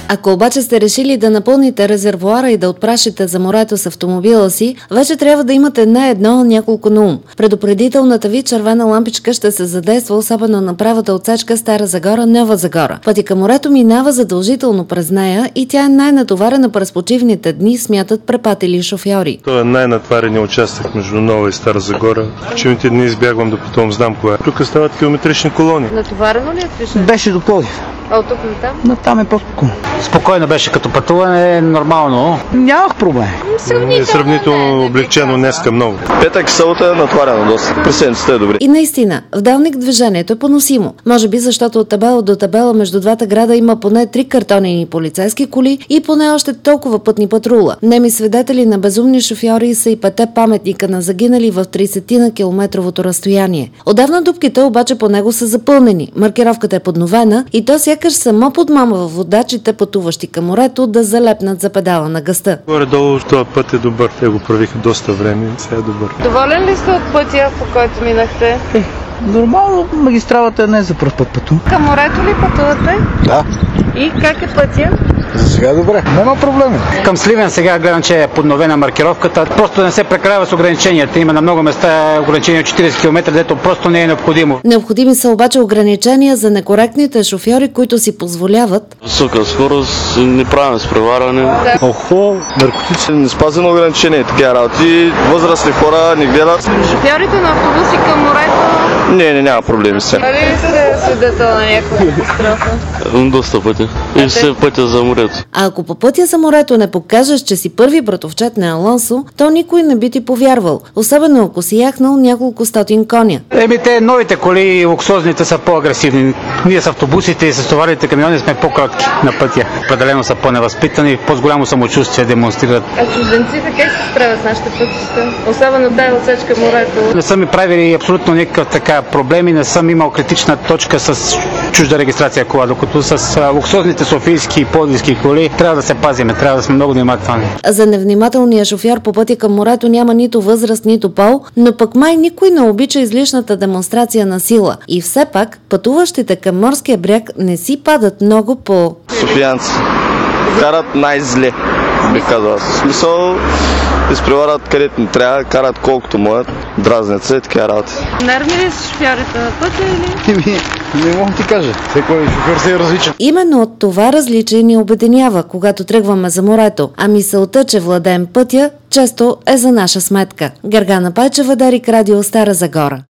Ако обаче сте решили да напълните резервоара и да отпрашите за морето с автомобила си, вече трябва да имате не едно, а няколко на ум. Предупредителната ви червена лампичка ще се задейства особено на правата отсечка Стара Загора-Нова Загора. Пътя към морето минава задължително през нея и тя е най-натоварена през почивните дни, смятат препатили шофьори. Това е най-натвареният участък между Нова и Стара Загора. Почивните дни избягвам да потом знам кое. Тук стават километрични колони. Натоварено ли е Свищов? Беше до Пловдив. А от тук на там? Но там е по-спокойно. Спокойно беше като пътуване, нормално. Нямах проблем. Сравнително облегчено днеска много. Петък и събота е натварено доста. През седмицата е добре. И наистина, в Делник движението е поносимо. Може би защото от табела до табела между двата града има поне 3 картонени полицейски коли и поне още толкова пътни патрула. Неми свидетели на безумни шофьори са и 5 паметника на загинали в 30 на километровото разстояние. Отдавна дупките обаче по него са запълнени. Маркировката е подновена и то сякаш само подмамва водачите, пътуващи към морето, да залепнат за педала на газта. Горе-долу този път е добър. Те го правиха доста време. Сега е добър. Доволен ли сте от пътя, по който минахте? Нормално, магистралата не е за пръв път пътувам. Към морето ли пътувате? Да. И как е пътя? За сега е добре. Няма проблеми. Към Сливен сега гледам, че е подновена маркировката. Просто да не се прекалява с ограниченията. Има на много места ограничение от 40 км, дето просто не е необходимо. Необходими са обаче ограничения за некоректните шофьори, които си позволяват Висока скорост, неправилно изпреварване. Охо, наркотици. Неспазено ограничение, такива работи. Възрастни хора не гледат. шофьорите на автобуси към морето. Не, няма проблеми с тях. Дали ли сте свидетел на някаква катастрофа? Доста пъти. И все пътя за морето. А ако по пътя за морето не покажеш, че си първи братовчет на Алонсо, то никой не би ти повярвал, особено ако си яхнал няколко стотин коня. Те новите коли, луксозните са по-агресивни. Ние с автобусите и с товарните камиони сме по-кротки на пътя. Определено са по-невъзпитани, по-голямо самочувствие демонстрират. А чужденците как се справят с нашите пътища? Особено тая отсечка морето. Не са ми правили абсолютно никакъв така проблеми, не съм имал критична точка с чужда регистрация кола, докато с луксозните софийски и пловдивски коли трябва да се пазиме, трябва да сме много внимателни. За невнимателния шофьор по пътя към морето няма нито възраст, нито пол, но пък май никой не обича излишната демонстрация на сила. И все пак пътуващите към морския бряг не си падат много по... Софиянци карат най-зле, бих казал. В смисъл, изпреварват където не трябва, карат колкото могат, дразнят се и така работи. Нервни ли са шофьорите на пътя или? Не мога ти кажа. Всеки шофьор си е различен. Именно от това различие ни обединява, когато тръгваме за морето, а мисълта, че владеем пътя, често е за наша сметка. Гергана Пайчева, Дарик Радио, Стара Загора.